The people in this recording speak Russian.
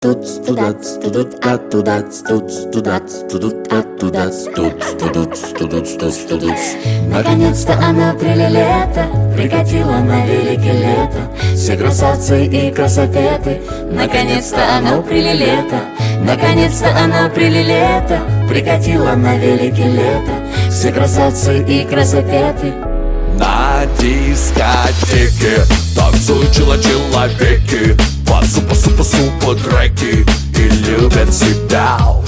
Туц тудац тудут а тудац туц тудац тудут а тудац туц тудуц тудуц туц тудуц. Наконец-то оно прилето, прикатило на велике лето. Все красавцы и красопеты. Наконец-то оно прилето, наконец-то оно прилето, прикатило на велике лето. Все красавцы и красопеты. На дискотеке танцуют человеки, по супа треки и любят себя.